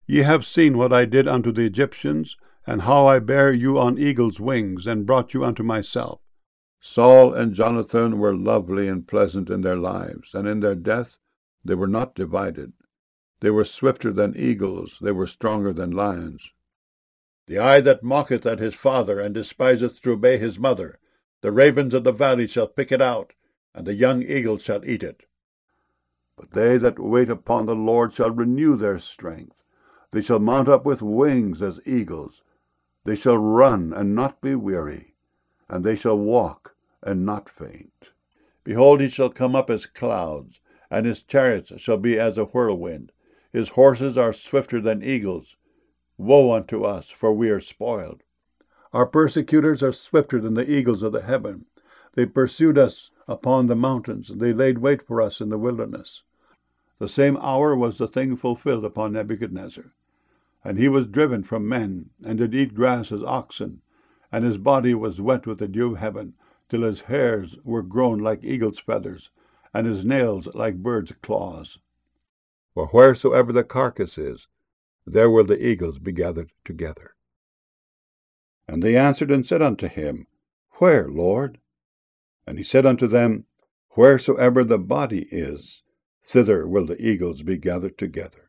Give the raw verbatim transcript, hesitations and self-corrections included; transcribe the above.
Ye have seen what I did unto the Egyptians, and how I bare you on eagle's wings, and brought you unto myself. Saul and Jonathan were lovely and pleasant in their lives, and in their death they were not divided. They were swifter than eagles, they were stronger than lions. The eye that mocketh at his father, and despiseth to obey his mother, the ravens of the valley shall pick it out, and the young eagle shall eat it. But they that wait upon the Lord shall renew their strength. They shall mount up with wings as eagles. They shall run and not be weary, and they shall walk and not faint. Behold, he shall come up as clouds, and his chariots shall be as a whirlwind. His horses are swifter than eagles. Woe unto us, for we are spoiled. Our persecutors are swifter than the eagles of the heaven. They pursued us upon the mountains, and they laid wait for us in the wilderness. The same hour was the thing fulfilled upon Nebuchadnezzar. And he was driven from men, and did eat grass as oxen, and his body was wet with the dew of heaven, till his hairs were grown like eagle's feathers, and his nails like birds' claws. For wheresoever the carcass is, there will the eagles be gathered together. And they answered and said unto him, Where, Lord? And he said unto them, Wheresoever the body is, thither will the eagles be gathered together.